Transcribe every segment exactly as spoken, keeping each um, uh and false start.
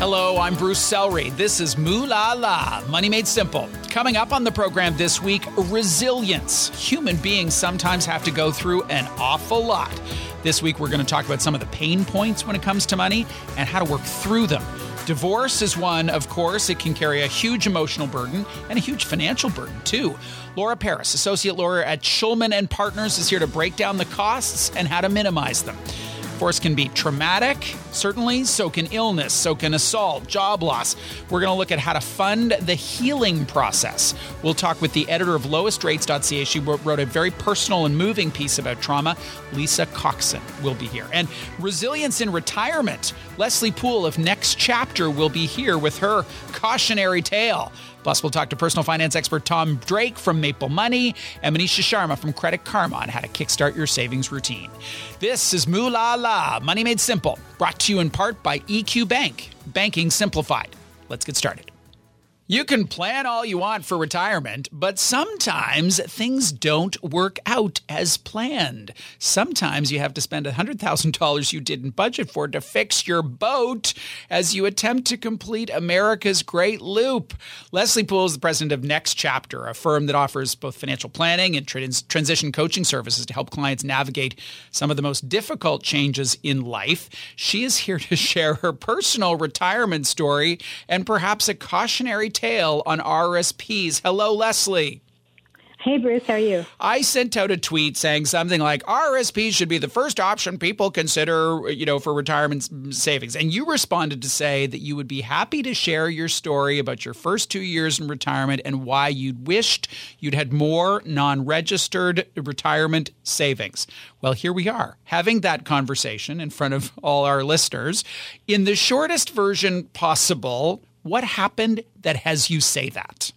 Hello, I'm Bruce Selry. This is Moo La La, Money Made Simple. Coming up on the program this week, resilience. Human beings sometimes have to go through an awful lot. This week, we're going to talk about some of the pain points when it comes to money and how to work through them. Divorce is one, of course. It can carry a huge emotional burden and a huge financial burden, too. Laura Paris, associate lawyer at Schulman and Partners, is here to break down the costs and how to minimize them. Divorce can be traumatic, certainly. So can illness. So can assault, job loss. We're going to look at how to fund the healing process. We'll talk with the editor of lowest rates dot c a. She wrote a very personal and moving piece about trauma. Lisa Coxon will be here. And resilience in retirement. Leslie Poole of Next Chapter will be here with her cautionary tale. Plus, we'll talk to personal finance expert Tom Drake from Maple Money and Manisha Sharma from Credit Karma on how to kickstart your savings routine. This is Moo La La, Money Made Simple, brought to you in part by E Q Bank, banking simplified. Let's get started. You can plan all you want for retirement, but sometimes things don't work out as planned. Sometimes you have to spend one hundred thousand dollars you didn't budget for to fix your boat as you attempt to complete America's Great Loop. Leslie Poole is the president of Next Chapter, a firm that offers both financial planning and trans- transition coaching services to help clients navigate some of the most difficult changes in life. She is here to share her personal retirement story and perhaps a cautionary tale on R S Ps. Hello, Leslie. Hey, Bruce. How are you? I sent out a tweet saying something like R S Ps should be the first option people consider, you know, for retirement savings. And you responded to say that you would be happy to share your story about your first two years in retirement and why you'd wished you'd had more non-registered retirement savings. Well, here we are having that conversation in front of all our listeners. In the shortest version possible, what happened that has you say that?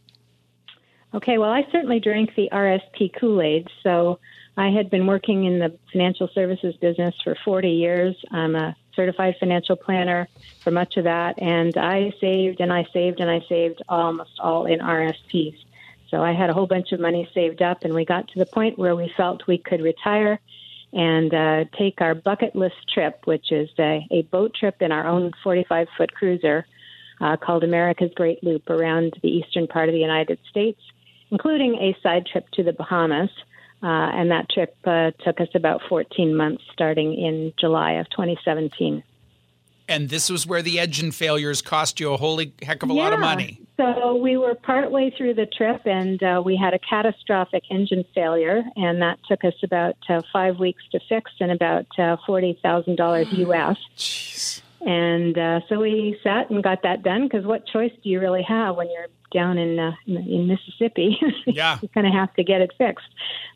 Okay, well, I certainly drank the R S P Kool-Aid. So I had been working in the financial services business for forty years. I'm a certified financial planner for much of that. And I saved and I saved and I saved almost all in R S Ps. So I had a whole bunch of money saved up, and we got to the point where we felt we could retire and uh, take our bucket list trip, which is a, a boat trip in our own forty-five foot cruiser uh, called America's Great Loop around the eastern part of the United States, including a side trip to the Bahamas. Uh, and that trip uh, took us about fourteen months starting in July of twenty seventeen. And this was where the engine failures cost you a holy heck of a yeah. lot of money. So we were partway through the trip, and uh, we had a catastrophic engine failure, and that took us about uh, five weeks to fix and about uh, forty thousand dollars U S. Jeez. And uh, so we sat and got that done, because what choice do you really have when you're down in uh, in Mississippi? Yeah. You kind of have to get it fixed.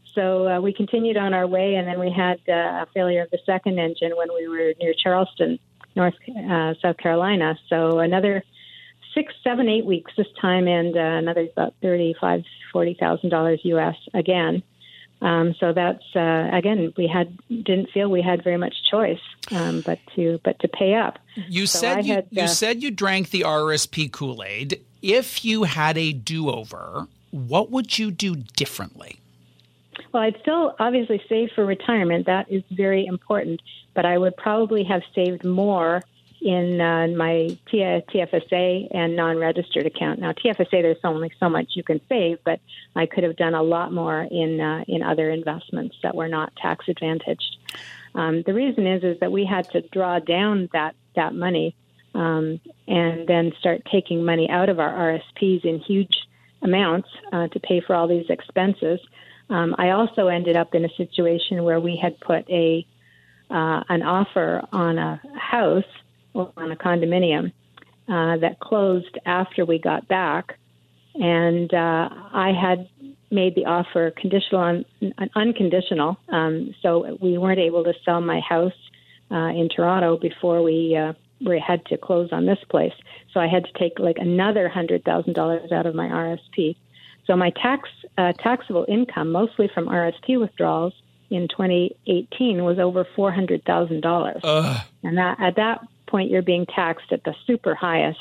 So uh, we continued on our way, and then we had uh, a failure of the second engine when we were near Charleston, North uh, South Carolina. So another six, seven, eight weeks this time, and uh, another about thirty-five, forty thousand dollars U S again. Um, so that's uh, again, we had didn't feel we had very much choice, um, but to but to pay up. You so said you, had, uh, you said you drank the R S P Kool-Aid. If you had a do-over, what would you do differently? Well, I'd still obviously save for retirement. That is very important. But I would probably have saved more in uh, my T F S A and non-registered account. Now, T F S A, there's only so much you can save, but I could have done a lot more in uh, in other investments that were not tax advantaged. Um, the reason is is that we had to draw down that that money um, and then start taking money out of our R S Ps in huge amounts uh, to pay for all these expenses. Um, I also ended up in a situation where we had put a uh, an offer on a house or on a condominium uh, that closed after we got back, and uh, I had made the offer conditional on unconditional, um, so we weren't able to sell my house uh, in Toronto before we uh, we had to close on this place. So I had to take like another hundred thousand dollars out of my R S P. So my tax uh, taxable income, mostly from R S P withdrawals in twenty eighteen, was over four hundred thousand dollars. And that at that point, you're being taxed at the super highest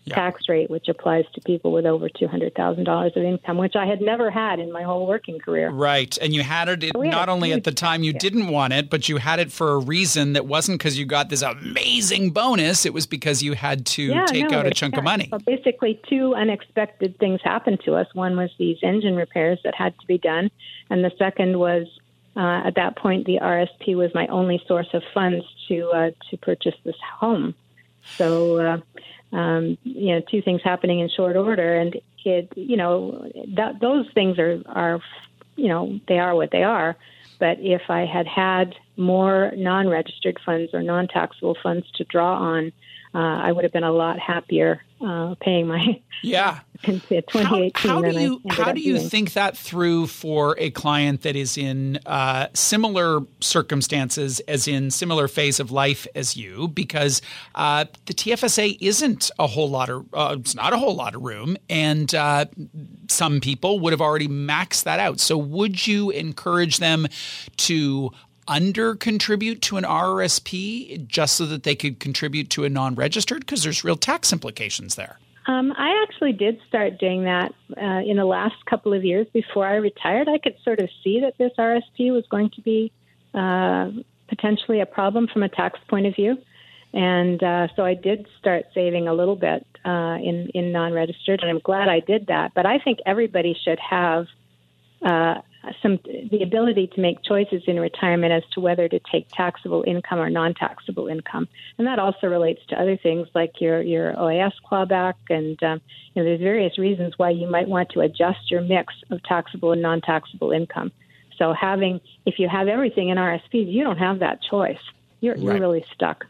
Yeah. tax rate, which applies to people with over two hundred thousand dollars of income, which I had never had in my whole working career. Right. And you had it So we had not a only at the huge time you tax didn't want it, but you had it for a reason that wasn't because you got this amazing bonus. It was because you had to Yeah, take no, out a it- chunk yeah. of money. So basically, two unexpected things happened to us. One was these engine repairs that had to be done, and the second was uh, at that point the R S P was my only source of funds to uh, to purchase this home. So, uh, um, you know, two things happening in short order, and it, you know, that, those things are are, you know, they are what they are. But if I had had more non-registered funds or non-taxable funds to draw on, uh, I would have been a lot happier uh, paying my Yeah. into twenty eighteen. How, how do than you I ended how up do you doing. think that through for a client that is in uh, similar circumstances, as in similar phase of life as you? Because uh, the T F S A isn't a whole lot of uh, it's not a whole lot of room, and uh, some people would have already maxed that out. So, would you encourage them to under contribute to an R R S P just so that they could contribute to a non-registered? Because there's real tax implications there. Um, I actually did start doing that uh, in the last couple of years before I retired. I could sort of see that this R S P was going to be uh, potentially a problem from a tax point of view. And uh, so I did start saving a little bit uh, in, in non-registered, and I'm glad I did that. But I think everybody should have uh, some the ability to make choices in retirement as to whether to take taxable income or non-taxable income, and that also relates to other things like your your O A S clawback, and um, you know, there's various reasons why you might want to adjust your mix of taxable and non-taxable income. So having if you have everything in R S Ps, you don't have that choice. You're you're Right. really stuck.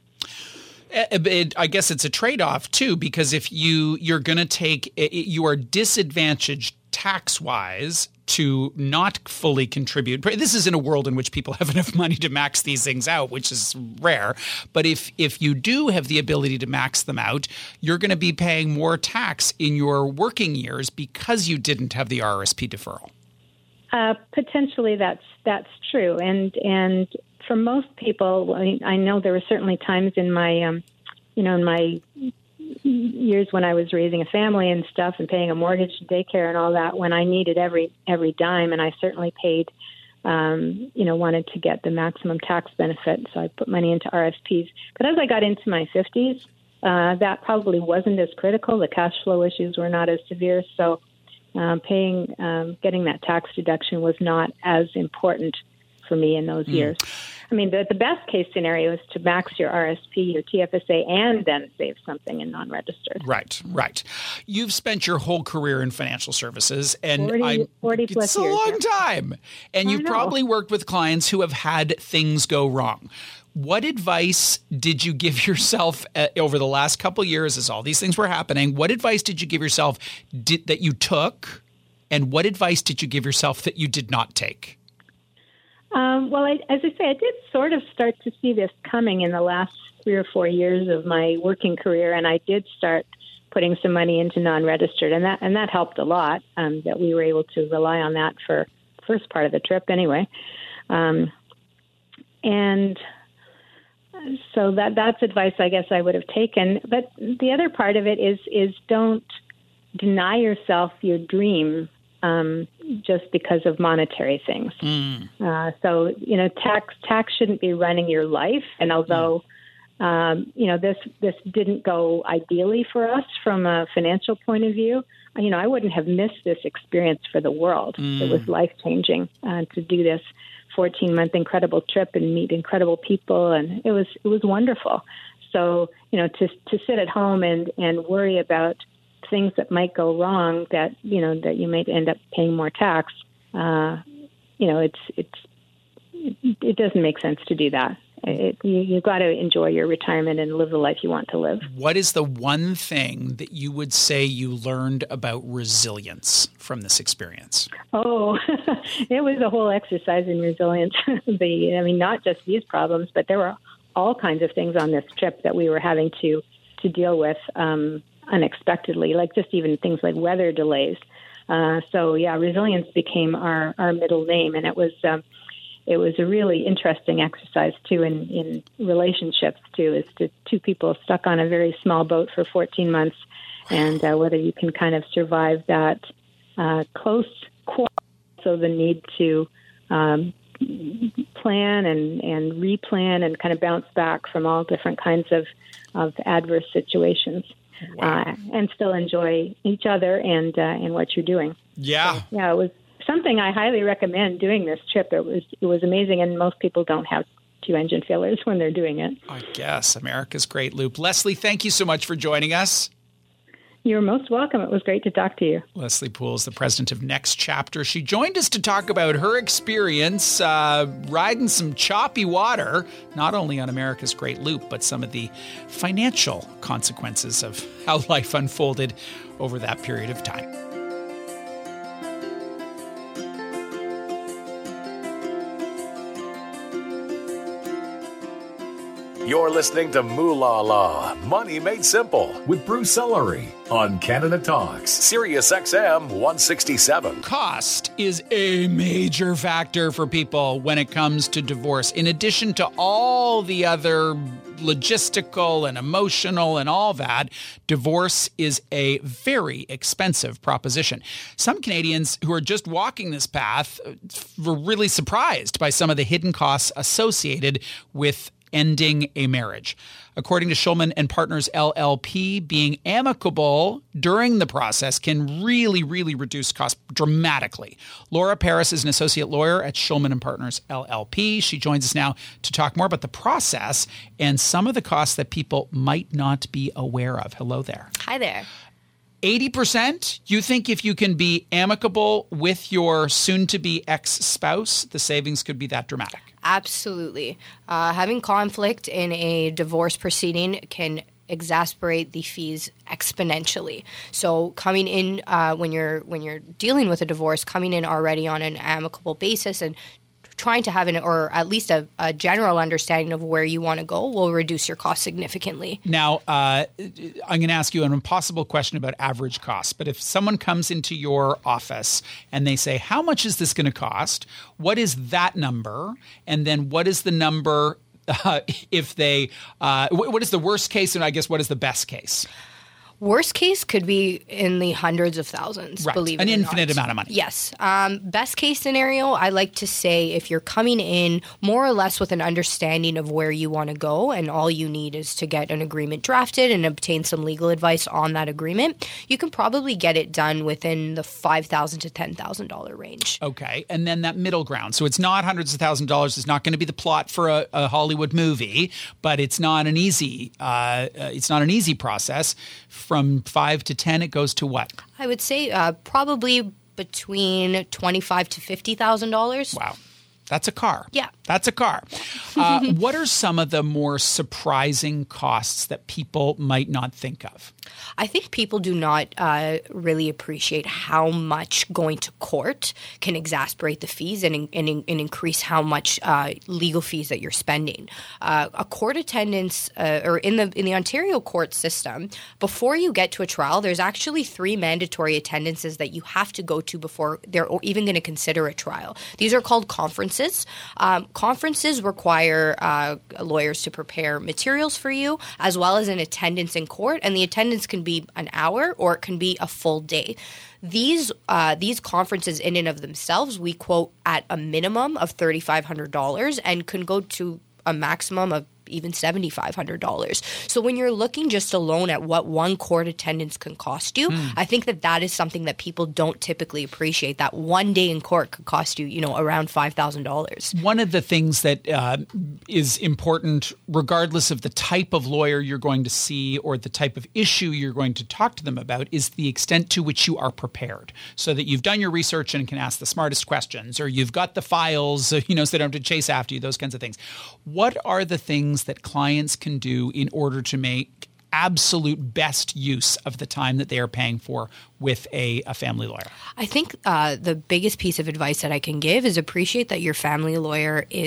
It, it, I guess it's a trade-off too, because if you you're going to take it, you are disadvantaged tax-wise to not fully contribute. This is in a world in which people have enough money to max these things out, which is rare. But if if you do have the ability to max them out, you're going to be paying more tax in your working years because you didn't have the R R S P deferral. Uh, potentially, that's that's true, and and for most people, I, I know there were certainly times in my, um, you know, in my years when I was raising a family and stuff, and paying a mortgage, and daycare, and all that, when I needed every every dime, and I certainly paid, um, you know, wanted to get the maximum tax benefit, so I put money into R S Ps. But as I got into my fifties, uh, that probably wasn't as critical. The cash flow issues were not as severe, so. Um, paying, um, getting that tax deduction was not as important for me in those mm. years. I mean, the, the best case scenario is to max your R S P, your T F S A, and then save something in non-registered. Right, right. You've spent your whole career in financial services, and forty, I'm, forty plus it's a years, long yeah. time. And I you've know. probably worked with clients who have had things go wrong. What advice did you give yourself uh, over the last couple of years as all these things were happening? What advice did you give yourself did, that you took, and what advice did you give yourself that you did not take? Um, well, I, as I say, I did sort of start to see this coming in the last three or four years of my working career, and I did start putting some money into non-registered, and that and that helped a lot. Um, that we were able to rely on that for the first part of the trip, anyway. Um, and so that that's advice I guess I would have taken. But the other part of it is is don't deny yourself your dream um, just because of monetary things. Mm. Uh, so you know, tax tax shouldn't be running your life. And although mm. um, you know this this didn't go ideally for us from a financial point of view, you know, I wouldn't have missed this experience for the world. Mm. It was life changing uh, to do this fourteen month incredible trip and meet incredible people, and it was it was wonderful. So you know, to to sit at home and and worry about things that might go wrong, that you know that you might end up paying more tax, uh, you know, it's it's it, it doesn't make sense to do that. It, you, you've got to enjoy your retirement and live the life you want to live. What is the one thing that you would say you learned about resilience from this experience? Oh, it was a whole exercise in resilience. the, I mean, not just these problems, but there were all kinds of things on this trip that we were having to, to deal with um, unexpectedly, like just even things like weather delays. Uh, so, yeah, resilience became our, our middle name, and it was um, it was a really interesting exercise, too, in, in relationships, too, is to two people stuck on a very small boat for fourteen months and uh, whether you can kind of survive that uh, close quarrel, so the need to um, plan and, and replan and kind of bounce back from all different kinds of, of adverse situations. Wow. Uh, and still enjoy each other and uh, and what you're doing. Yeah. So, yeah, it was something I highly recommend doing this trip. It was it was amazing, and most people don't have two engine failures when they're doing it. I guess. America's Great Loop. Leslie, thank you so much for joining us. You're most welcome. It was great to talk to you. Leslie Poole is the president of Next Chapter. She joined us to talk about her experience uh, riding some choppy water, not only on America's Great Loop, but some of the financial consequences of how life unfolded over that period of time. You're listening to Moolah La, Money Made Simple, with Bruce Ellery on Canada Talks, Sirius X M one sixty-seven. Cost is a major factor for people when it comes to divorce. In addition to all the other logistical and emotional and all that, divorce is a very expensive proposition. Some Canadians who are just walking this path were really surprised by some of the hidden costs associated with ending a marriage. According to Shulman and Partners L L P, being amicable during the process can really, really reduce costs dramatically. Laura Paris is an associate lawyer at Shulman and Partners L L P. She joins us now to talk more about the process and some of the costs that people might not be aware of. Hello there. Hi there. eighty percent? You think if you can be amicable with your soon-to-be ex-spouse, the savings could be that dramatic? Absolutely. Uh, having conflict in a divorce proceeding can exacerbate the fees exponentially. So coming in uh, when you're when you're dealing with a divorce, coming in already on an amicable basis and trying to have an, or at least a, a general understanding of where you want to go will reduce your costs significantly. Now, uh, I'm going to ask you an impossible question about average costs, but if someone comes into your office and they say, how much is this going to cost? What is that number? And then what is the number uh, if they, uh, what is the worst case? And I guess what is the best case? Worst case could be in the hundreds of thousands, right. believe it An or infinite not. amount of money. Yes. Um, best case scenario, I like to say if you're coming in more or less with an understanding of where you want to go and all you need is to get an agreement drafted and obtain some legal advice on that agreement, you can probably get it done within the five thousand dollars to ten thousand dollars range. Okay. And then that middle ground. So it's not hundreds of thousands of dollars. It's not going to be the plot for a, a Hollywood movie, but it's not an easy, uh, it's not an easy process. From five to ten, it goes to what? I would say uh, probably between twenty-five to fifty thousand dollars. Wow, that's a car. Yeah, that's a car. Uh, what are some of the more surprising costs that people might not think of? I think people do not uh, really appreciate how much going to court can exacerbate the fees and, and, and increase how much uh, legal fees that you're spending. Uh, a court attendance, uh, or in the in the Ontario court system, before you get to a trial, there's actually three mandatory attendances that you have to go to before they're even going to consider a trial. These are called conferences. Um, conferences require uh, lawyers to prepare materials for you, as well as an attendance in court, and the attendance can be an hour or it can be a full day. These uh, these conferences in and of themselves, we quote at a minimum of three thousand five hundred dollars and can go to a maximum of even seven thousand five hundred dollars. So when you're looking just alone at what one court attendance can cost you, mm. I think that that is something that people don't typically appreciate. That one day in court could cost you, you know, around five thousand dollars. One of the things that uh, is important, regardless of the type of lawyer you're going to see or the type of issue you're going to talk to them about, is the extent to which you are prepared, so that you've done your research and can ask the smartest questions, or you've got the files, you know, so they don't have to chase after you, those kinds of things. What are the things that clients can do in order to make absolute best use of the time that they are paying for with a, a family lawyer? I think uh, the biggest piece of advice that I can give is appreciate that your family lawyer is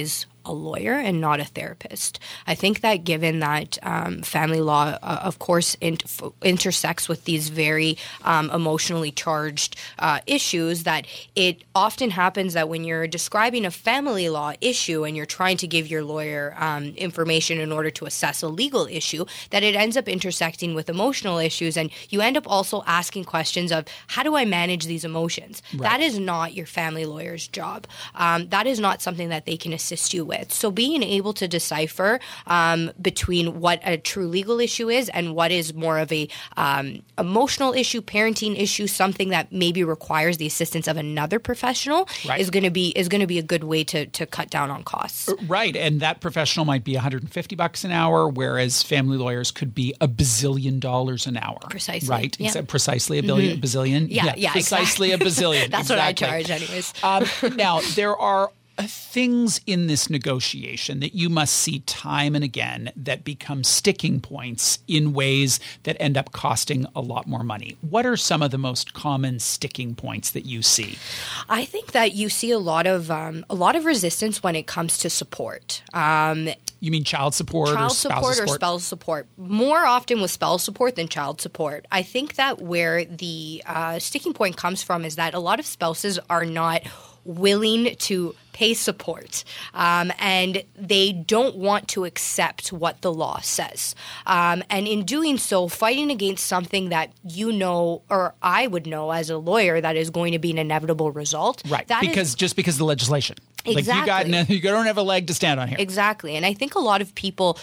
a lawyer and not a therapist. I think that given that um, family law, uh, of course, in, f- intersects with these very um, emotionally charged uh, issues, that it often happens that when you're describing a family law issue and you're trying to give your lawyer um, information in order to assess a legal issue, that it ends up intersecting with emotional issues, and you end up also asking questions of, how do I manage these emotions? Right. That is not your family lawyer's job. Um, that is not something that they can assist you with. So being able to decipher um, between what a true legal issue is and what is more of a um, emotional issue, parenting issue, something that maybe requires the assistance of another professional, right. is going to be is going to be a good way to to cut down on costs. Right, and that professional might be one hundred fifty bucks an hour, whereas family lawyers could be a bazillion dollars an hour. Precisely, right? Yeah. Except precisely a billion, mm-hmm. bazillion. Yeah, yeah, yeah precisely exactly. a bazillion. That's exactly. what I charge, anyways. um, now there are Uh, things in this negotiation that you must see time and again that become sticking points in ways that end up costing a lot more money. What are some of the most common sticking points that you see? I think that you see a lot of um, a lot of resistance when it comes to support. Um, you mean child support child or spousal support, support or spousal support? More often with spousal support than child support. I think that where the uh, sticking point comes from is that a lot of spouses are not willing to pay support, um, and they don't want to accept what the law says. Um, and in doing so, fighting against something that you know, or I would know as a lawyer, that is going to be an inevitable result. Right, that because is, just because of the legislation. Exactly. Like you, got no, you don't have a leg to stand on here. Exactly. And I think a lot of people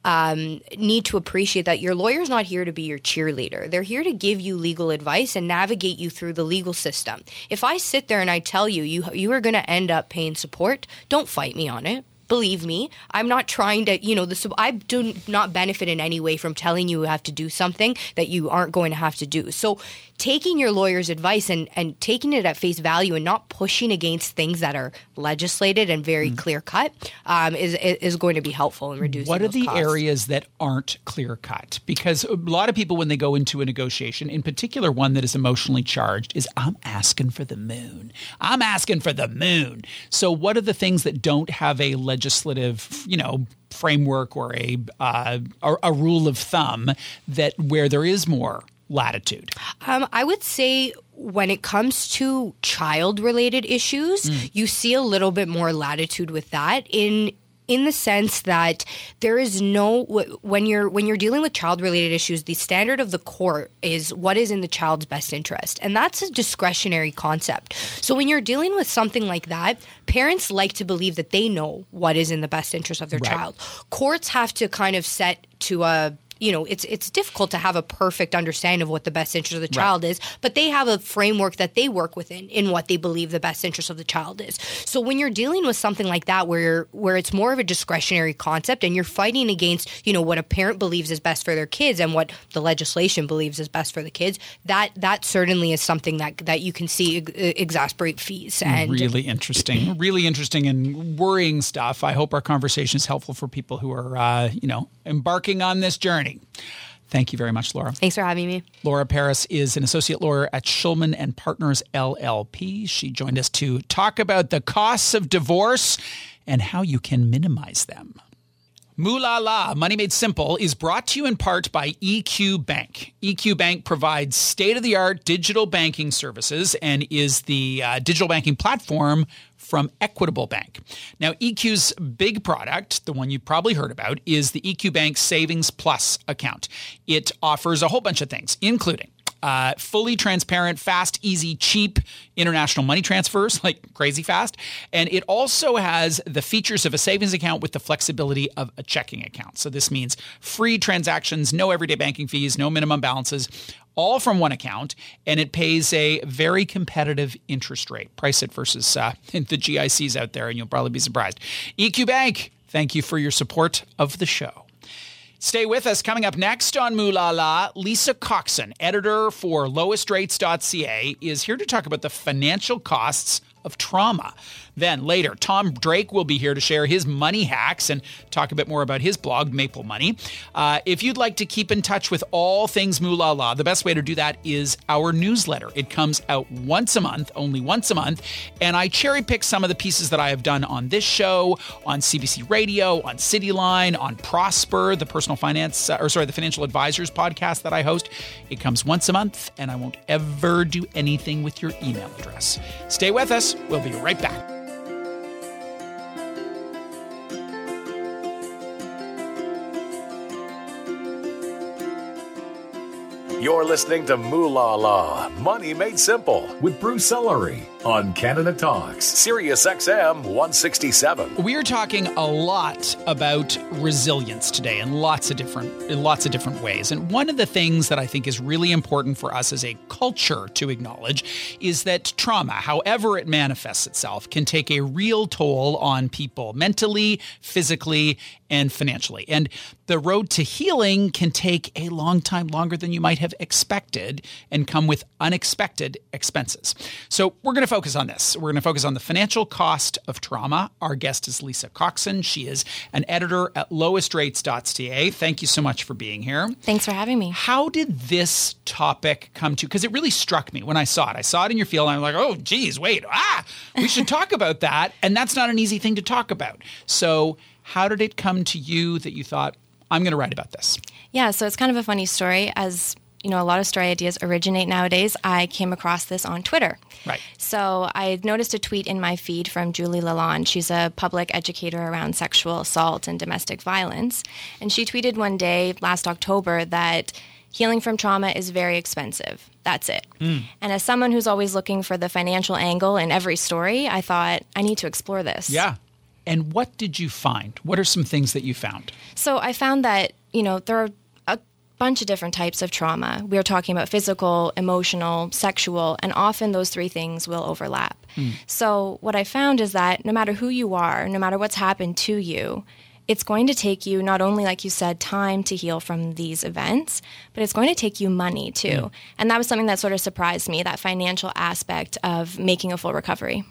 Um, need to appreciate that your lawyer's not here to be your cheerleader. They're here to give you legal advice and navigate you through the legal system. If I sit there and I tell you you, you are going to end up paying support, don't fight me on it. Believe me, I'm not trying to, you know, the, I do not benefit in any way from telling you you have to do something that you aren't going to have to do. So taking your lawyer's advice and, and taking it at face value and not pushing against things that are legislated and very mm. clear cut um, is is going to be helpful in reducing What are those the costs. areas that aren't clear cut? Because a lot of people, when they go into a negotiation, in particular one that is emotionally charged, is I'm asking for the moon. I'm asking for the moon. So what are the things that don't have a legislative, you know, framework or a uh, a, a rule of thumb that where there is more latitude? Um, I would say when it comes to child-related issues, mm. you see a little bit more latitude with that in in the sense that there is no when you're when you're dealing with child-related issues, the standard of the court is what is in the child's best interest, and that's a discretionary concept. So when you're dealing with something like that, parents like to believe that they know what is in the best interest of their right. child. Courts have to kind of set to a You know, it's it's difficult to have a perfect understanding of what the best interest of the child right. is, but they have a framework that they work within in what they believe the best interest of the child is. So when you're dealing with something like that, where where it's more of a discretionary concept and you're fighting against, you know, what a parent believes is best for their kids and what the legislation believes is best for the kids, that that certainly is something that that you can see ex- exasperate fees. And really interesting, really interesting and worrying stuff. I hope our conversation is helpful for people who are, uh, you know, embarking on this journey. Thank you very much, Laura. Thanks for having me. Laura Paris is an associate lawyer at Shulman and Partners, L L P. She joined us to talk about the costs of divorce and how you can minimize them. Moo La La, Money Made Simple, is brought to you in part by E Q Bank. E Q Bank provides state-of-the-art digital banking services and is the uh, digital banking platform from Equitable Bank. Now, E Q's big product, the one you've probably heard about, is the E Q Bank Savings Plus account. It offers a whole bunch of things, including Uh, fully transparent, fast, easy, cheap international money transfers, like crazy fast. And it also has the features of a savings account with the flexibility of a checking account. So this means free transactions, no everyday banking fees, no minimum balances, all from one account. And it pays a very competitive interest rate. Price it versus uh, the G I Cs out there, and you'll probably be surprised. E Q Bank, thank you for your support of the show. Stay with us. Coming up next on Moo La La, Lisa Coxon, editor for lowest rates dot c a, is here to talk about the financial costs of trauma. Then later, Tom Drake will be here to share his money hacks and talk a bit more about his blog, Maple Money. Uh, if you'd like to keep in touch with all things Moolah La, the best way to do that is our newsletter. It comes out once a month, only once a month, and I cherry pick some of the pieces that I have done on this show, on C B C Radio, on Cityline, on Prosper, the personal finance, uh, or sorry, the financial advisors podcast that I host. It comes once a month, and I won't ever do anything with your email address. Stay with us. We'll be right back. You're listening to Moolah La, Money Made Simple, with Bruce Ellery on Canada Talks, Sirius X M one sixty-seven. We are talking a lot about resilience today in lots of different in lots of different ways. And one of the things that I think is really important for us as a culture to acknowledge is that trauma, however it manifests itself, can take a real toll on people mentally, physically, and financially. And the road to healing can take a long time, longer than you might have expected, and come with unexpected expenses. So we're going to focus on this. We're going to focus on the financial cost of trauma. Our guest is Lisa Coxon. She is an editor at lowest rates dot c a. Thank you so much for being here. Thanks for having me. How did this topic come to? Because it really struck me when I saw it. I saw it in your field, and I'm like, oh, geez, wait, ah, we should talk about that. And that's not an easy thing to talk about. So how did it come to you that you thought, I'm going to write about this? Yeah, so it's kind of a funny story. As you know, a lot of story ideas originate nowadays. I came across this on Twitter. Right. So I noticed a tweet in my feed from Julie Lalonde. She's a public educator around sexual assault and domestic violence. And she tweeted one day last October that healing from trauma is very expensive. That's it. Mm. And as someone who's always looking for the financial angle in every story, I thought, I need to explore this. Yeah. And what did you find? What are some things that you found? So I found that, you know, there are a bunch of different types of trauma. We're talking about physical, emotional, sexual, and often those three things will overlap. Mm. So what I found is that no matter who you are, no matter what's happened to you, it's going to take you not only, like you said, time to heal from these events, but it's going to take you money too. Mm. And that was something that sort of surprised me, that financial aspect of making a full recovery.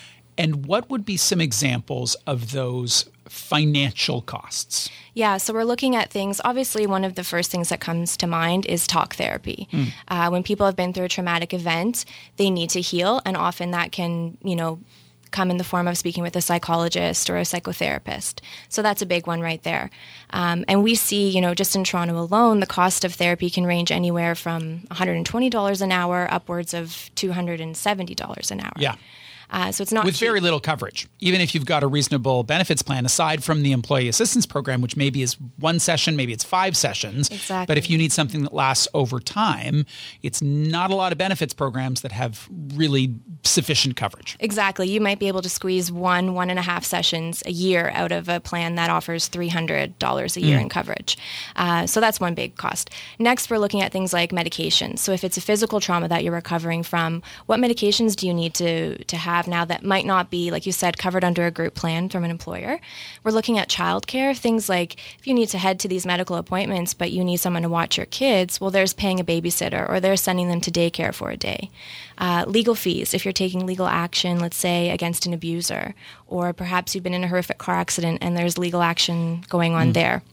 And what would be some examples of those financial costs? Yeah, so we're looking at things. Obviously, one of the first things that comes to mind is talk therapy. Mm. Uh, when people have been through a traumatic event, they need to heal, and often that can, you know, come in the form of speaking with a psychologist or a psychotherapist. So that's a big one right there. Um, and we see, you know, just in Toronto alone, the cost of therapy can range anywhere from one hundred twenty dollars an hour upwards of two hundred seventy dollars an hour. Yeah. Uh, so it's not with cheap. Very little coverage, even if you've got a reasonable benefits plan, aside from the employee assistance program, which maybe is one session, maybe it's five sessions. Exactly. But if you need something that lasts over time, it's not a lot of benefits programs that have really sufficient coverage. Exactly. You might be able to squeeze one, one and a half sessions a year out of a plan that offers three hundred dollars a year mm. in coverage. Uh, so that's one big cost. Next, we're looking at things like medications. So if it's a physical trauma that you're recovering from, what medications do you need to, to have now that might not be, like you said, covered under a group plan from an employer? We're looking at childcare, things like if you need to head to these medical appointments, but you need someone to watch your kids, well, there's paying a babysitter or they're sending them to daycare for a day. Uh, legal fees, if you're taking legal action, let's say, against an abuser, or perhaps you've been in a horrific car accident and there's legal action going on mm. there.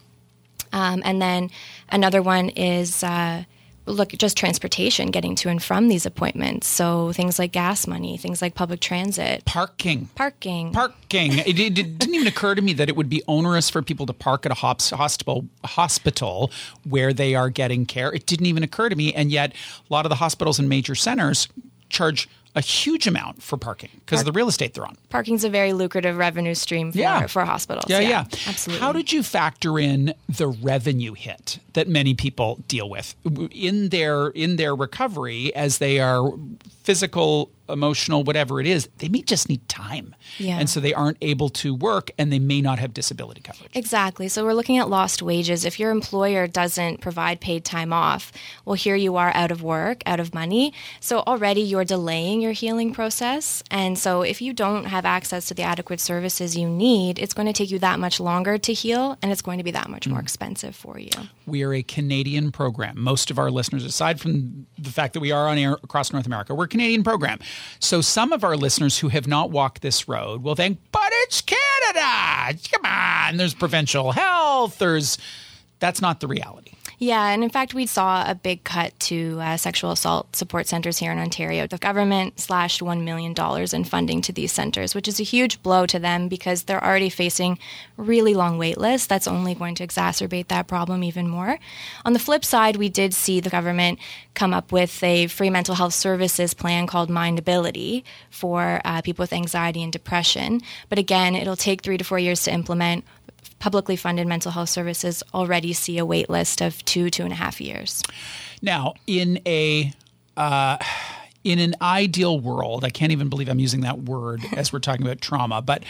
Um, and then another one is uh, look, just transportation, getting to and from these appointments. So things like gas money, things like public transit. Parking. Parking. Parking. It, it, it didn't even occur to me that it would be onerous for people to park at a hospital, hospital where they are getting care. It didn't even occur to me. And yet a lot of the hospitals and major centers charge a huge amount for parking because Park- of the real estate they're on. Parking's a very lucrative revenue stream for, yeah. for hospitals. Yeah, yeah, yeah. Absolutely. How did you factor in the revenue hit that many people deal with in their in their recovery as they are physical, emotional, whatever it is? They may just need time. Yeah. And so they aren't able to work and they may not have disability coverage. Exactly. So we're looking at lost wages. If your employer doesn't provide paid time off, well, here you are out of work, out of money. So already you're delaying your healing process. And so if you don't have access to the adequate services you need, it's going to take you that much longer to heal, and it's going to be that much more expensive for you. We are a Canadian program. Most of our listeners, aside from the fact that we are on air across North America, we're a Canadian program. So some of our listeners who have not walked this road will think, but it's Canada. Come on. There's provincial health. There's that's not the reality. Yeah, and in fact, we saw a big cut to uh, sexual assault support centers here in Ontario. The government slashed one million dollars in funding to these centers, which is a huge blow to them because they're already facing really long wait lists. That's only going to exacerbate that problem even more. On the flip side, we did see the government come up with a free mental health services plan called Mindability for uh, people with anxiety and depression. But again, it'll take three to four years to implement. Publicly funded mental health services already see a wait list of two, two and a half years. Now, in a uh, in an ideal world, I can't even believe I'm using that word as we're talking about trauma, but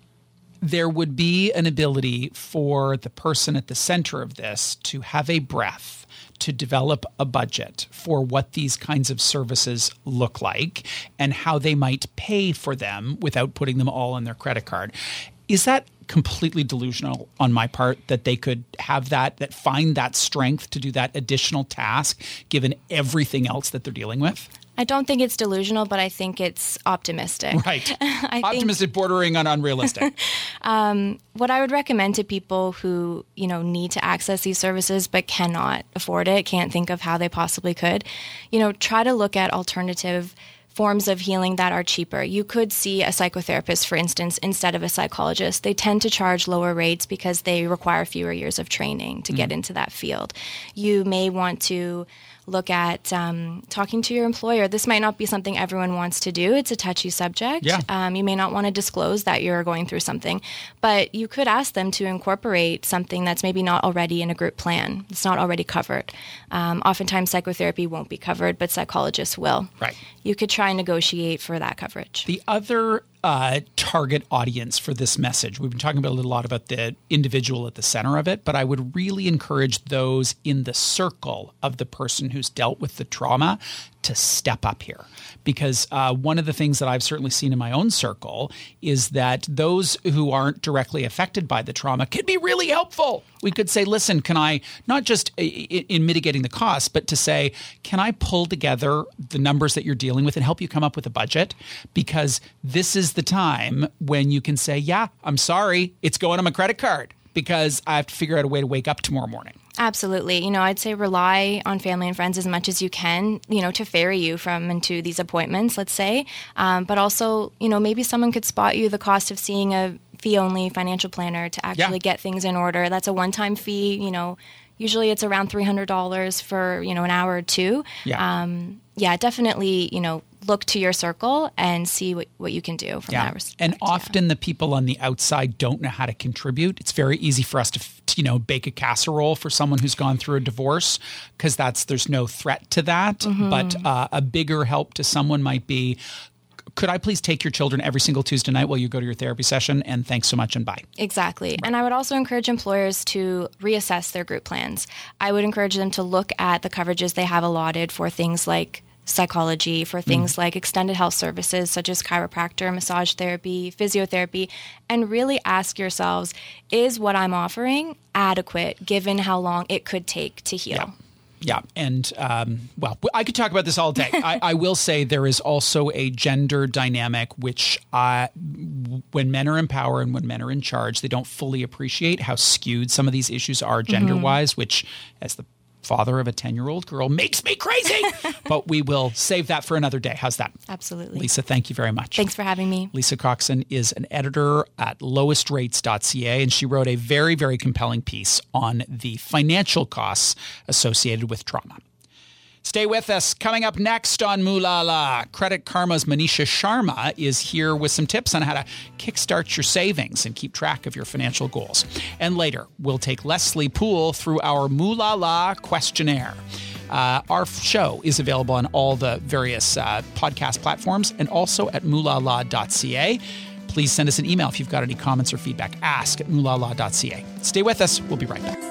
there would be an ability for the person at the center of this to have a breath, to develop a budget for what these kinds of services look like and how they might pay for them without putting them all on their credit card. Is that completely delusional on my part that they could have that, that find that strength to do that additional task given everything else that they're dealing with? I don't think it's delusional, but I think it's optimistic. Right. I optimistic think, bordering on unrealistic. um, what I would recommend to people who, you know, need to access these services but cannot afford it, can't think of how they possibly could, you know, try to look at alternative forms of healing that are cheaper. You could see a psychotherapist, for instance, instead of a psychologist. They tend to charge lower rates because they require fewer years of training to mm. get into that field. You may want to look at um, talking to your employer. This might not be something everyone wants to do. It's a touchy subject. Yeah. Um, you may not want to disclose that you're going through something, but you could ask them to incorporate something that's maybe not already in a group plan. It's not already covered. Um, oftentimes psychotherapy won't be covered, but psychologists will. Right. You could try and negotiate for that coverage. The other uh, target audience for this message, we've been talking about a little lot about the individual at the center of it, but I would really encourage those in the circle of the person who's dealt with the trauma to step up here. Because uh, one of the things that I've certainly seen in my own circle is that those who aren't directly affected by the trauma can be really helpful. We could say, listen, can I, not just in, in mitigating the costs, but to say, can I pull together the numbers that you're dealing with and help you come up with a budget? Because this is the time when you can say, yeah, I'm sorry, it's going on my credit card because I have to figure out a way to wake up tomorrow morning. Absolutely. You know, I'd say rely on family and friends as much as you can, you know, to ferry you from and to these appointments, let's say. Um, but also, you know, maybe someone could spot you the cost of seeing a fee-only financial planner to actually yeah. get things in order. That's a one-time fee, you know. Usually it's around three hundred dollars for, you know, an hour or two. Yeah, um, yeah definitely, you know, look to your circle and see what, what you can do from yeah. that respect. And often yeah. the people on the outside don't know how to contribute. It's very easy for us to, to you know, bake a casserole for someone who's gone through a divorce because that's there's no threat to that. Mm-hmm. But uh, a bigger help to someone might be, could I please take your children every single Tuesday night while you go to your therapy session? And thanks so much and bye. Exactly. And I would also encourage employers to reassess their group plans. I would encourage them to look at the coverages they have allotted for things like psychology, for things mm. like extended health services such as chiropractor, massage therapy, physiotherapy, and really ask yourselves, is what I'm offering adequate given how long it could take to heal? Yeah. Yeah. And, um, well, I could talk about this all day. I, I will say there is also a gender dynamic, which uh, when men are in power and when men are in charge, they don't fully appreciate how skewed some of these issues are gender-wise, mm-hmm. which, as the father of a ten-year-old girl, makes me crazy. But we will save that for another day. How's that? Absolutely. Lisa, thank you very much. Thanks for having me. Lisa Coxon is an editor at lowest rates dot c a, and she wrote a very, very compelling piece on the financial costs associated with trauma. Stay with us. Coming up next on Mooh La La, Credit Karma's Manisha Sharma is here with some tips on how to kickstart your savings and keep track of your financial goals. And later, we'll take Leslie Poole through our Mooh La La questionnaire. Uh, our show is available on all the various uh, podcast platforms and also at mooh la la dot c a. Please send us an email if you've got any comments or feedback. Ask at mooh la la dot c a. Stay with us. We'll be right back.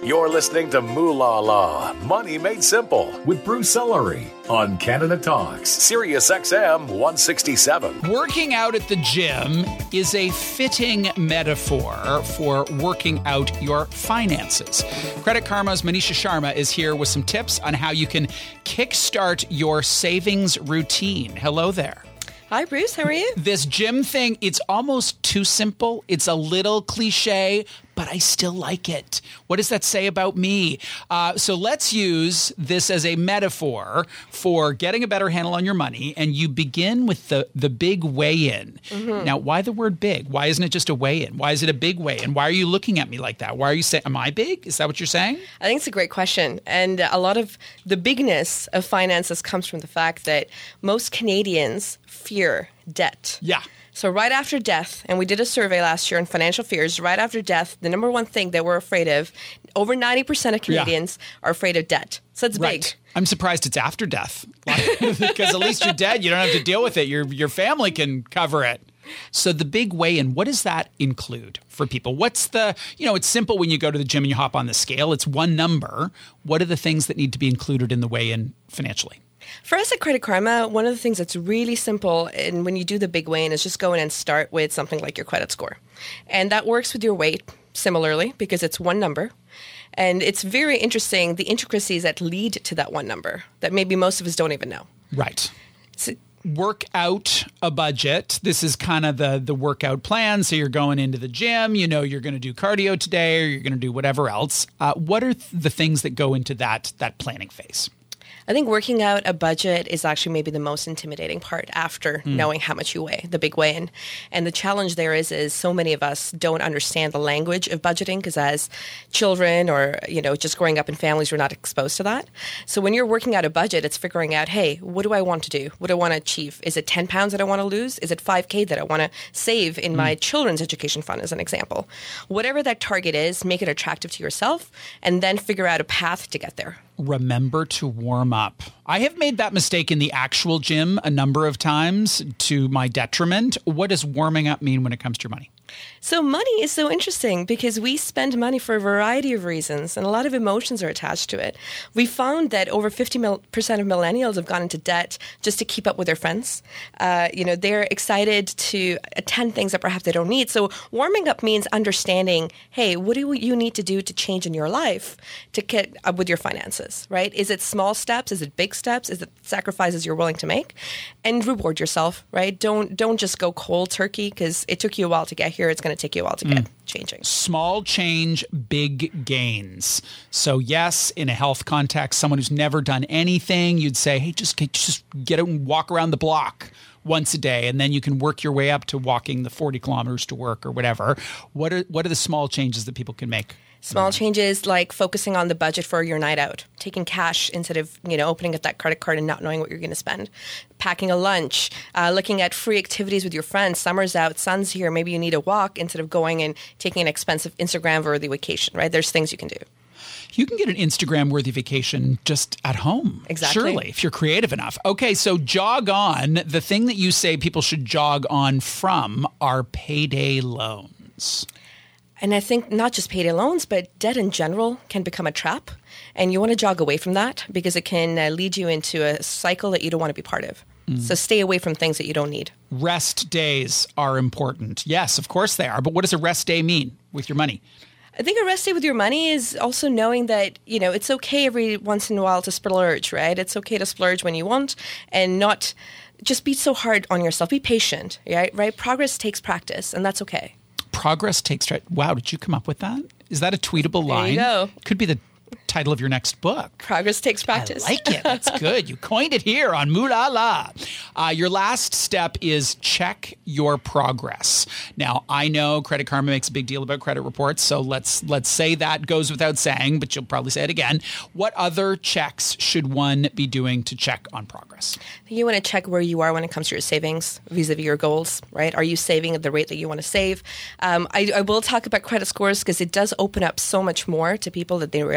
You're listening to Moolah La, Money Made Simple with Bruce Ellery on Canada Talks, Sirius X M one sixty-seven. Working out at the gym is a fitting metaphor for working out your finances. Credit Karma's Manisha Sharma is here with some tips on how you can kickstart your savings routine. Hello there. Hi, Bruce. How are you? This gym thing, it's almost too simple. It's a little cliche, but I still like it. What does that say about me? Uh, so let's use this as a metaphor for getting a better handle on your money, and you begin with the, the big weigh-in. Mm-hmm. Now, why the word big? Why isn't it just a weigh-in? Why is it a big weigh-in? Why are you looking at me like that? Why are you saying, am I big? Is that what you're saying? I think it's a great question. And a lot of the bigness of finances comes from the fact that most Canadians fear debt. Yeah. So right after death, and we did a survey last year on financial fears, right after death, the number one thing that we're afraid of, over ninety percent of Canadians yeah. are afraid of debt. So it's right. big. I'm surprised it's after death. Because at least you're dead. You don't have to deal with it. Your your family can cover it. So the big weigh-in, what does that include for people? What's the, you know, it's simple when you go to the gym and you hop on the scale. It's one number. What are the things that need to be included in the weigh-in financially? For us at Credit Karma, one of the things that's really simple, and when you do the big weigh-in, is just go in and start with something like your credit score. And that works with your weight similarly because it's one number. And it's very interesting, the intricacies that lead to that one number that maybe most of us don't even know. Right. So, work out a budget. This is kind of the, the workout plan. So you're going into the gym, you know, you're going to do cardio today, or you're going to do whatever else. Uh, what are th- the things that go into that that planning phase? I think working out a budget is actually maybe the most intimidating part after mm. knowing how much you weigh, the big weigh-in. And the challenge there is, is so many of us don't understand the language of budgeting because as children or, you know, just growing up in families, we're not exposed to that. So when you're working out a budget, it's figuring out, hey, what do I want to do? What do I want to achieve? Is it ten pounds that I want to lose? Is it five K that I want to save in mm. my children's education fund as an example? Whatever that target is, make it attractive to yourself and then figure out a path to get there. Remember to warm up. I have made that mistake in the actual gym a number of times to my detriment. What does warming up mean when it comes to your money? So money is so interesting because we spend money for a variety of reasons and a lot of emotions are attached to it. We found that over fifty percent of millennials have gone into debt just to keep up with their friends. Uh, you know, they're excited to attend things that perhaps they don't need. So warming up means understanding, hey, what do you need to do to change in your life to get up with your finances, right? Is it small steps? Is it big steps? Is it sacrifices you're willing to make? And reward yourself, right? Don't, don't just go cold turkey because it took you a while to get here. It's going to take you a while to get mm. changing. Small change, big gains. So yes, in a health context, someone who's never done anything, you'd say, hey, just, just get out and walk around the block once a day, and then you can work your way up to walking the forty kilometers to work or whatever. What are what are the small changes that people can make? Small changes like focusing on the budget for your night out, taking cash instead of, you know, opening up that credit card and not knowing what you're going to spend, packing a lunch, uh, looking at free activities with your friends. Summer's out, sun's here. Maybe you need a walk instead of going and taking an expensive Instagram-worthy vacation, right? There's things you can do. You can get an Instagram-worthy vacation just at home. Exactly. Surely, if you're creative enough. Okay, so jog on. The thing that you say people should jog on from are payday loans. And I think not just payday loans, but debt in general can become a trap. And you want to jog away from that because it can uh, lead you into a cycle that you don't want to be part of. Mm. So stay away from things that you don't need. Rest days are important. Yes, of course they are. But what does a rest day mean with your money? I think a rest day with your money is also knowing that, you know, it's okay every once in a while to splurge, right? It's okay to splurge when you want and not just be so hard on yourself. Be patient, right? Right? Progress takes practice, and that's okay. Progress takes... Tra- wow, did you come up with that? Is that a tweetable line? There you go. Could be the title of your next book. Progress takes practice. I like it. That's good. You coined it here on Moolah La. Uh, your last step is check your progress. Now, I know Credit Karma makes a big deal about credit reports, so let's let's say that goes without saying, but you'll probably say it again. What other checks should one be doing to check on progress? You want to check where you are when it comes to your savings vis-a-vis your goals, right? Are you saving at the rate that you want to save? Um, I, I will talk about credit scores because it does open up so much more to people that they realize.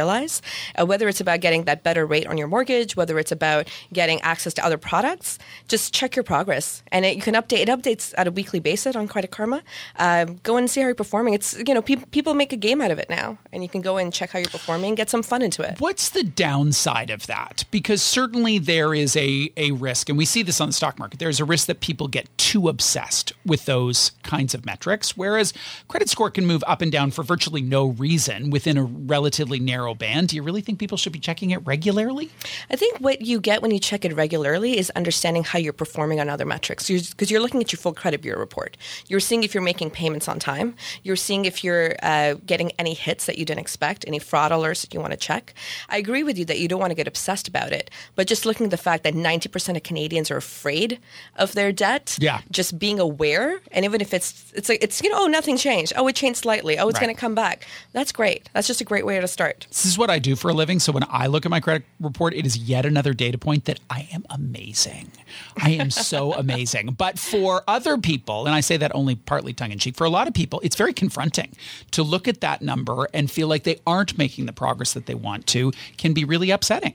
Uh, whether it's about getting that better rate on your mortgage, whether it's about getting access to other products, just check your progress. And it, you can update, it updates at a weekly basis on Credit Karma. Uh, go in and see how you're performing. It's, you know, pe- people make a game out of it now, and you can go in and check how you're performing, get some fun into it. What's the downside of that? Because certainly there is a, a risk, and we see this on the stock market. There's a risk that people get too obsessed with those kinds of metrics, whereas credit score can move up and down for virtually no reason within a relatively narrow band. Do you really think people should be checking it regularly? I think what you get when you check it regularly is understanding how you're performing on other metrics. Because you're, you're looking at your full credit bureau report. You're seeing if you're making payments on time. You're seeing if you're uh, getting any hits that you didn't expect, any fraud alerts that you want to check. I agree with you that you don't want to get obsessed about it, but just looking at the fact that ninety percent of Canadians are afraid of their debt, yeah. just being aware, and even if it's, it's like, it's, you know, oh, nothing changed. Oh, it changed slightly. Oh, it's right. going to come back. That's great. That's just a great way to start. This is what I do for a living. So when I look at my credit report, it is yet another data point that I am amazing. I am so amazing. But for other people, and I say that only partly tongue in cheek, for a lot of people, it's very confronting to look at that number and feel like they aren't making the progress that they want to. Can be really upsetting.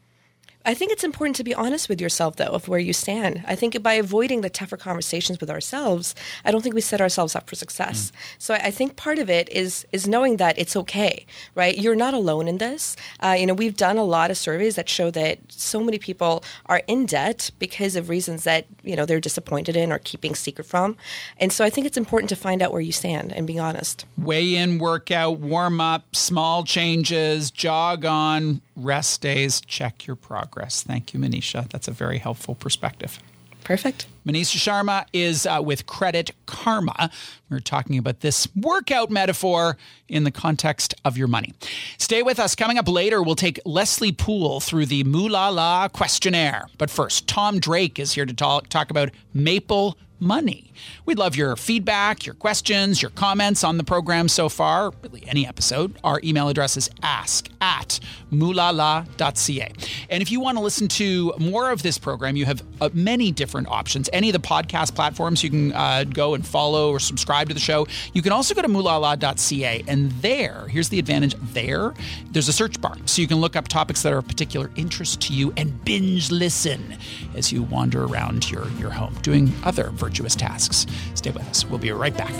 I think it's important to be honest with yourself, though, of where you stand. I think by avoiding the tougher conversations with ourselves, I don't think we set ourselves up for success. Mm. So I think part of it is is knowing that it's okay, right? You're not alone in this. Uh, you know, we've done a lot of surveys that show that so many people are in debt because of reasons that, you know, they're disappointed in or keeping secret from. And so I think it's important to find out where you stand and be honest. Weigh in, workout, warm up, small changes, jog on, rest days, check your progress. Thank you, Manisha. That's a very helpful perspective. Perfect. Manisha Sharma is uh, with Credit Karma. We're talking about this workout metaphor in the context of your money. Stay with us. Coming up later, we'll take Leslie Poole through the Moolah La questionnaire. But first, Tom Drake is here to talk, talk about Maple Money. We'd love your feedback, your questions, your comments on the program so far, really any episode. Our email address is ask at moolala dot c a. And if you want to listen to more of this program, you have uh, many different options. Any of the podcast platforms, you can uh, go and follow or subscribe to the show. You can also go to moolala dot c a, and there, here's the advantage, there, there's a search bar. So you can look up topics that are of particular interest to you and binge listen as you wander around your, your home doing other virtuous tasks. Stay with us. We'll be right back.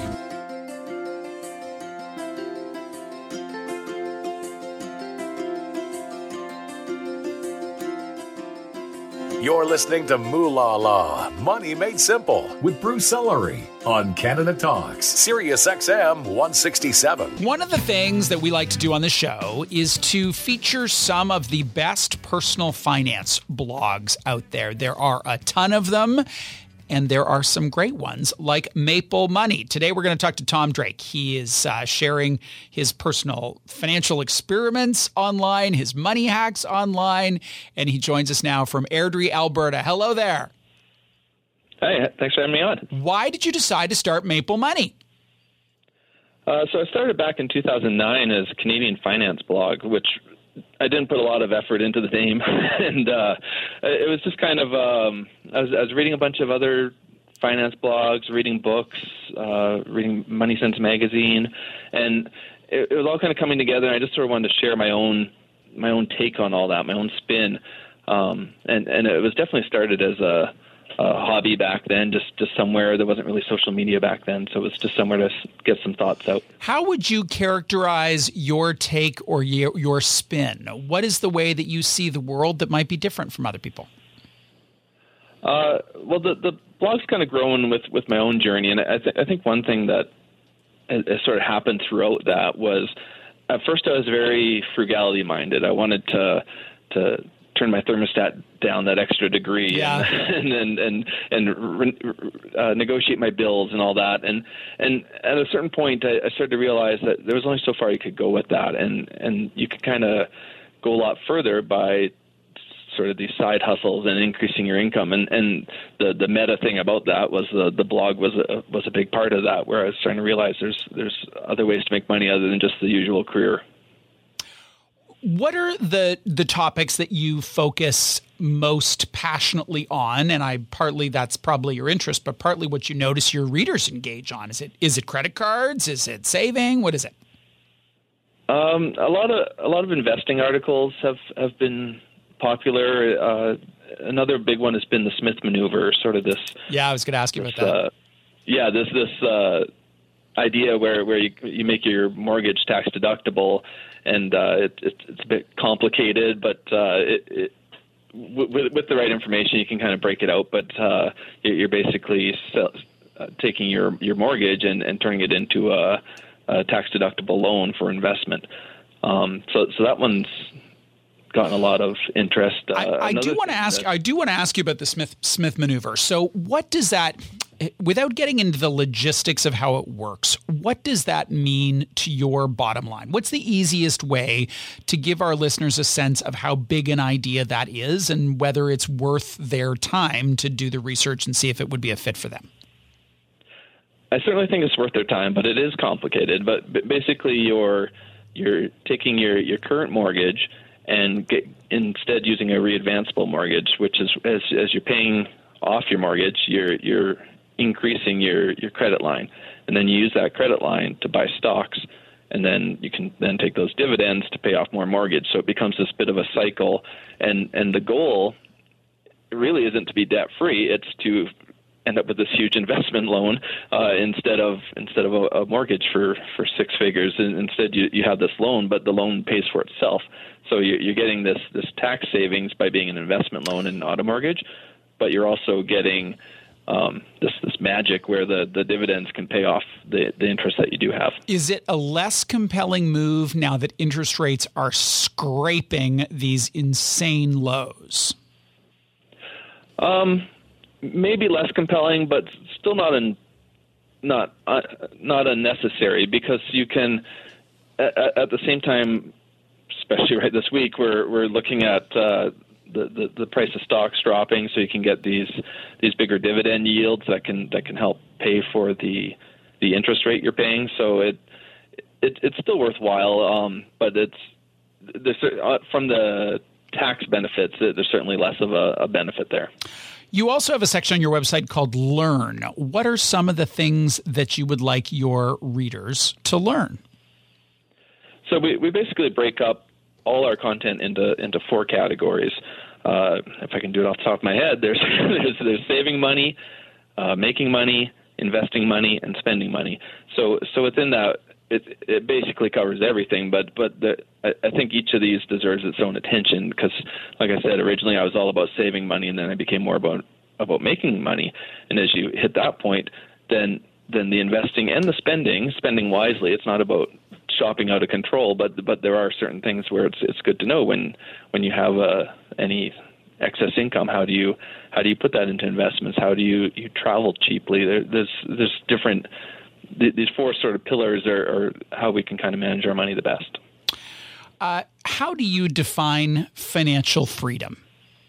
You're listening to Moolah La, Money Made Simple, with Bruce Ellery on Canada Talks, Sirius X M one sixty-seven. One of the things that we like to do on the show is to feature some of the best personal finance blogs out there. There are a ton of them. And there are some great ones like Maple Money. Today, we're going to talk to Tom Drake. He is uh, sharing his personal financial experiments online, his money hacks online, and he joins us now from Airdrie, Alberta. Hello there. Hey, thanks for having me on. Why did you decide to start Maple Money? Uh, so I started back in two thousand nine as a Canadian finance blog, which I didn't put a lot of effort into the name, and uh, it was just kind of um, I, was, I was reading a bunch of other finance blogs, reading books, uh, reading Money Sense magazine, and it, it was all kind of coming together. And I just sort of wanted to share my own my own take on all that, my own spin, um, and and it was definitely started as a, a hobby back then, just just somewhere. There wasn't really social media back then, so it was just somewhere to get some thoughts out. How would you characterize your take or your, your spin? What is the way that you see the world that might be different from other people? Uh, well, the the blog's kind of grown with, with my own journey, and I, th- I think one thing that has, has sort of happened throughout that was, at first I was very frugality minded. I wanted to to turn my thermostat down that extra degree, yeah. and and and and, and uh, negotiate my bills and all that. And and at a certain point, I, I started to realize that there was only so far you could go with that, and and you could kind of go a lot further by sort of these side hustles and increasing your income. And and the the meta thing about that was the the blog was a was a big part of that, where I was starting to realize there's there's other ways to make money other than just the usual career. What are the the topics that you focus most passionately on? And I partly that's probably your interest, but partly what you notice your readers engage on. Is it is it credit cards? Is it saving? What is it? Um, a lot of a lot of investing articles have have been popular. Uh, another big one has been the Smith maneuver, sort of this. Yeah, I was going to ask you this, about that. Uh, yeah, this this uh, idea where where you you make your mortgage tax deductible, and uh, it, it, it's a bit complicated, but uh, it, it, with with the right information, you can kind of break it out. But uh, you're basically sell, uh, taking your your mortgage and, and turning it into a a tax-deductible loan for investment. Um, so, so that one's gotten a lot of interest. Uh, I, I do want to ask. That, I do want to ask you about the Smith Smith maneuver. So, what does that, without getting into the logistics of how it works, what does that mean to your bottom line? What's the easiest way to give our listeners a sense of how big an idea that is, and whether it's worth their time to do the research and see if it would be a fit for them? I certainly think it's worth their time, but it is complicated. But basically, you're you're taking your, your current mortgage and get, instead using a readvanceable mortgage, which is as as you're paying off your mortgage, you're you're increasing your, your credit line, and then you use that credit line to buy stocks, and then you can then take those dividends to pay off more mortgage. So it becomes this bit of a cycle, and and the goal really isn't to be debt free; it's to end up with this huge investment loan uh, instead of instead of a, a mortgage for, for six figures. And instead, you, you have this loan, but the loan pays for itself. So you're, you're getting this this tax savings by being an investment loan and not a mortgage, but you're also getting um, this this magic where the, the dividends can pay off the, the interest that you do have. Is it a less compelling move now that interest rates are scraping these insane lows? Um. Maybe less compelling, but still not in, not uh, not unnecessary, because you can at, at the same time, especially right this week, we're we're looking at uh, the, the the price of stocks dropping, so you can get these these bigger dividend yields that can that can help pay for the the interest rate you're paying. So it, it it's still worthwhile, um, but it's there's, uh, from the tax benefits, there's certainly less of a, a benefit there. You also have a section on your website called Learn. What are some of the things that you would like your readers to learn? So we, we basically break up all our content into into four categories. Uh, if I can do it off the top of my head, there's there's, there's saving money, uh, making money, investing money, and spending money. So so within that, it it basically covers everything. But but the, I, I think each of these deserves its own attention, because, like I said, originally I was all about saving money, and then I became more about about making money. And as you hit that point, then then the investing and the spending, spending wisely. It's not about shopping out of control, but but there are certain things where it's it's good to know when when you have uh, any excess income. How do you how do you put that into investments? How do you, you travel cheaply? There, there's there's different. These four sort of pillars are, are how we can kind of manage our money the best. Uh, how do you define financial freedom?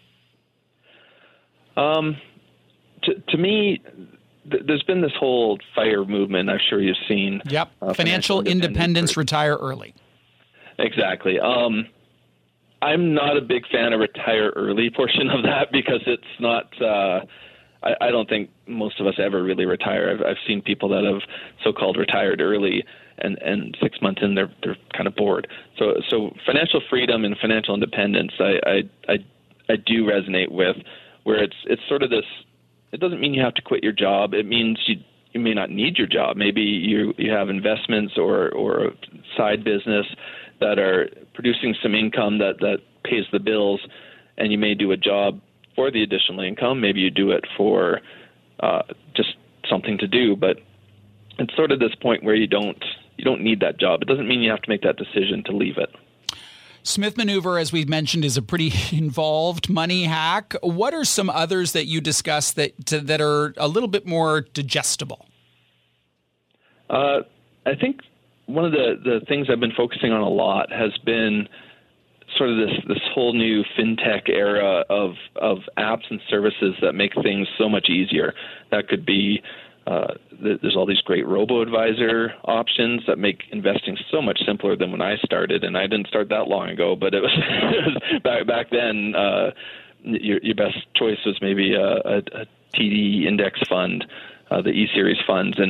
Um, to, to me, th- there's been this whole FIRE movement. I'm sure you've seen. Yep. Uh, financial, financial independence, independence retire early. Exactly. Um, I'm not a big fan of retire early portion of that, because it's not. Uh, I, I don't think most of us ever really retire. I've, I've seen people that have so-called retired early, and, and six months in, they're they're kind of bored. So so financial freedom and financial independence, I I I, I do resonate with, where it's it's sort of this. It doesn't mean you have to quit your job. It means you you may not need your job. Maybe you you have investments or or a side business that are producing some income that that pays the bills, and you may do a job for the additional income. Maybe you do it for uh, just something to do, but it's sort of this point where you don't you don't need that job. It doesn't mean you have to make that decision to leave it. Smith maneuver, as we've mentioned, is a pretty involved money hack. What are some others that you discuss that to, that are a little bit more digestible? Uh, I think one of the, the things I've been focusing on a lot has been sort of this, this whole new fintech era of of apps and services that make things so much easier. That could be uh, th- there's all these great robo-advisor options that make investing so much simpler than when I started, and I didn't start that long ago. But it was, it was back back then. Uh, your your best choice was maybe a, a, a T D index fund, uh, the E-Series funds, and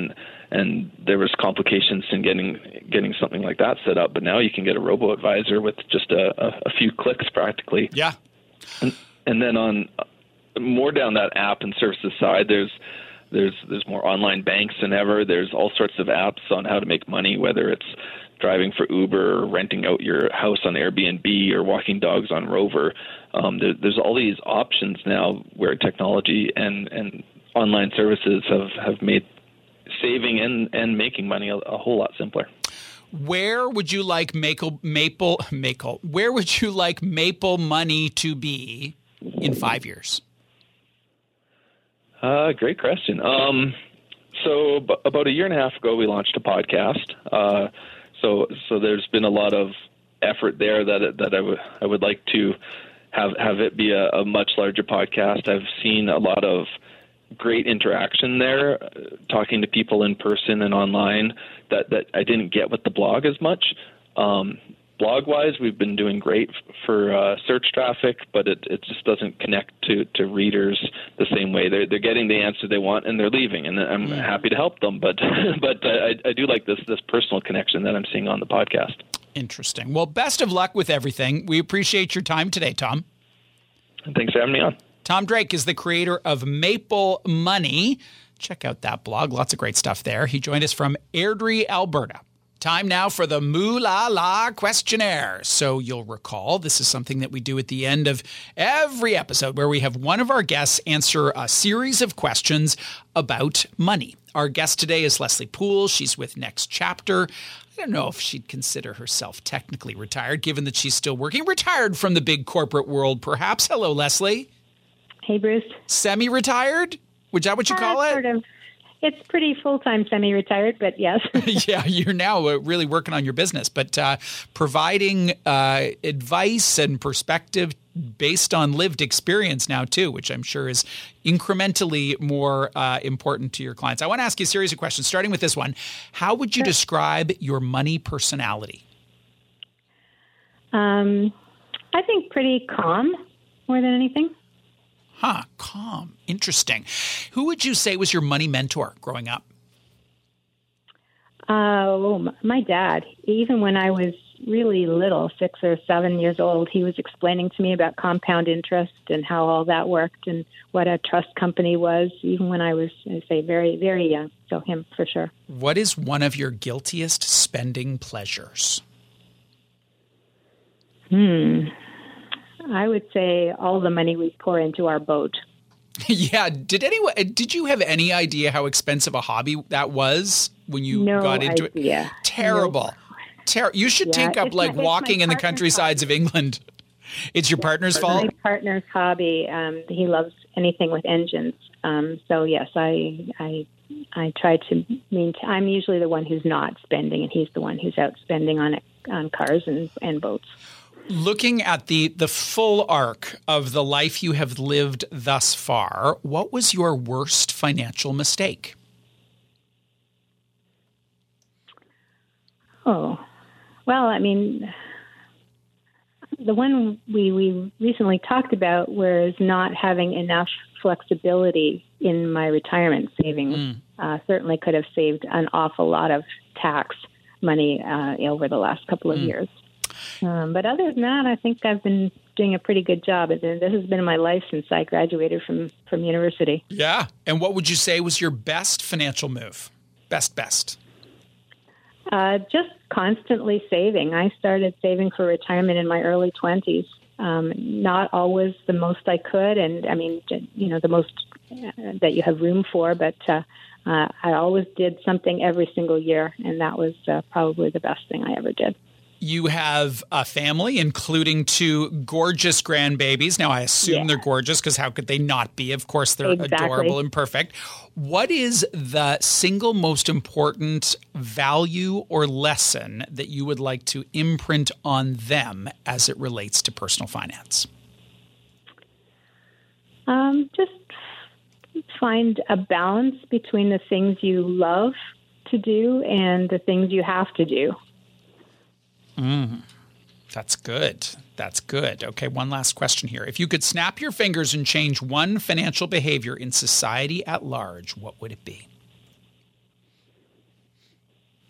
and there was complications in getting getting something like that set up. But now you can get a robo-advisor with just a, a, a few clicks practically. Yeah. And, and then on more down that app and services side, there's there's there's more online banks than ever. There's all sorts of apps on how to make money, whether it's driving for Uber, or renting out your house on Airbnb, or walking dogs on Rover. Um, there, there's all these options now where technology and, and online services have, have made saving and, and making money a, a whole lot simpler. Where would you like Maple, Maple, Maple, where would you like Maple Money to be in five years? Uh, great question. Um, so b- about a year and a half ago, we launched a podcast. Uh, so so there's been a lot of effort there that that I would I would like to have have it be a, a much larger podcast. I've seen a lot of great interaction there, uh, talking to people in person and online that, that I didn't get with the blog as much. Um, blog-wise, we've been doing great f- for uh, search traffic, but it, it just doesn't connect to, to readers the same way. They're, they're getting the answer they want and they're leaving, and I'm mm. happy to help them. But but I, I do like this this personal connection that I'm seeing on the podcast. Interesting. Well, best of luck with everything. We appreciate your time today, Tom. Thanks for having me on. Tom Drake is the creator of Maple Money. Check out that blog. Lots of great stuff there. He joined us from Airdrie, Alberta. Time now for the Moo La La questionnaire. So you'll recall this is something that we do at the end of every episode where we have one of our guests answer a series of questions about money. Our guest today is Leslie Poole. She's with Next Chapter. I don't know if she'd consider herself technically retired, given that she's still working. Retired from the big corporate world, perhaps. Hello, Leslie. Hey, Bruce. Semi-retired? Is that what you call uh, it? Sort of. It's pretty full-time semi-retired, but yes. Yeah, you're now uh, really working on your business, but uh, providing uh, advice and perspective based on lived experience now too, which I'm sure is incrementally more uh, important to your clients. I want to ask you a series of questions, starting with this one. How would you sure. describe your money personality? Um, I think pretty calm more than anything. Huh, calm. Interesting. Who would you say was your money mentor growing up? Uh, oh, my dad. Even when I was really little, six or seven years old, he was explaining to me about compound interest and how all that worked and what a trust company was, even when I was, I say, very, very young. So him, for sure. What is one of your guiltiest spending pleasures? Hmm. I would say all the money we pour into our boat. Yeah. Did anyone? Did you have any idea how expensive a hobby that was when you no got into idea. it? Terrible. No. Ter- you should yeah, take up like my, walking in the countrysides hobby. of England. It's your yeah, partner's fault? My partner's hobby. Um, he loves anything with engines. Um, so yes, I I I try to maintain. I'm usually the one who's not spending, and he's the one who's out spending on it, on cars and, and boats. Looking at the, the full arc of the life you have lived thus far, what was your worst financial mistake? Oh, well, I mean, the one we, we recently talked about was not having enough flexibility in my retirement savings. Mm. Uh, certainly could have saved an awful lot of tax money uh, over the last couple of mm. years. Um, but other than that, I think I've been doing a pretty good job. This has been my life since I graduated from, from university. Yeah. And what would you say was your best financial move? Best, best? Uh, just constantly saving. I started saving for retirement in my early twenties. Um, not always the most I could, and I mean, you know, the most uh, that you have room for, but uh, uh, I always did something every single year, and that was uh, probably the best thing I ever did. You have a family, including two gorgeous grandbabies. Now, I assume yeah. they're gorgeous because how could they not be? Of course, they're exactly. adorable and perfect. What is the single most important value or lesson that you would like to imprint on them as it relates to personal finance? Um, just find a balance between the things you love to do and the things you have to do. Mm, that's good. That's good. Okay, one last question here. If you could snap your fingers and change one financial behavior in society at large, what would it be?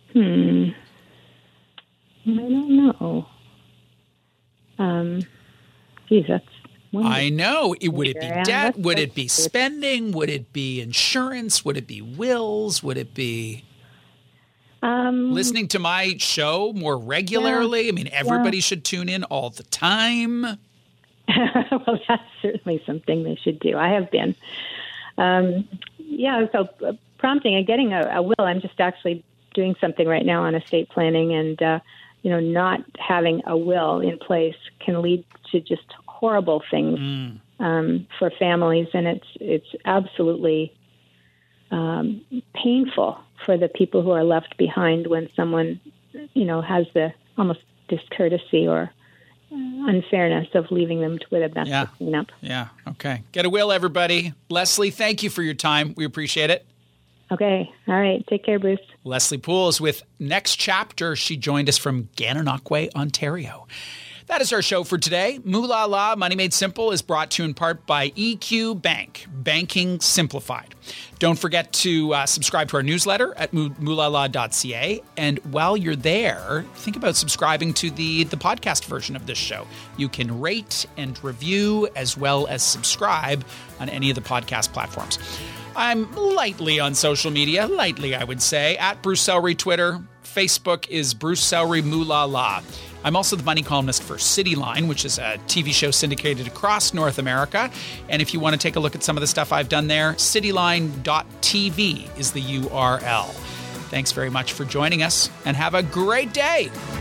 Hmm. I don't know. Um, geez, that's wonderful. I know. It, would it be Yeah, debt? that's- Would it be that's- spending? Would it be insurance? Would it be wills? Would it be Um, listening to my show more regularly? Yeah. I mean, everybody should tune in all the time. well, that's certainly something they should do. I have been. Um, yeah, so uh, prompting and getting a, a will. I'm just actually doing something right now on estate planning, and uh, you know, not having a will in place can lead to just horrible things Mm. um, for families, and it's it's absolutely um, painful for the people who are left behind when someone, you know, has the almost discourtesy or unfairness of leaving them to, with a mess Yeah. to clean up. Yeah. Okay. Get a will, everybody. Leslie, thank you for your time. We appreciate it. Okay. All right. Take care, Bruce. Leslie Poole is with Next Chapter. She joined us from Gananoque, Ontario. That is our show for today. Moolah La, Money Made Simple is brought to you in part by E Q Bank, banking simplified. Don't forget to uh, subscribe to our newsletter at moolah la dot c a. And while you're there, think about subscribing to the, the podcast version of this show. You can rate and review as well as subscribe on any of the podcast platforms. I'm lightly on social media, lightly I would say, at Bruce Sellery Twitter. Facebook is Bruce Sellery Moolah La. I'm also the money columnist for Cityline, which is a T V show syndicated across North America. And if you want to take a look at some of the stuff I've done there, cityline dot t v is the U R L. Thanks very much for joining us, and have a great day.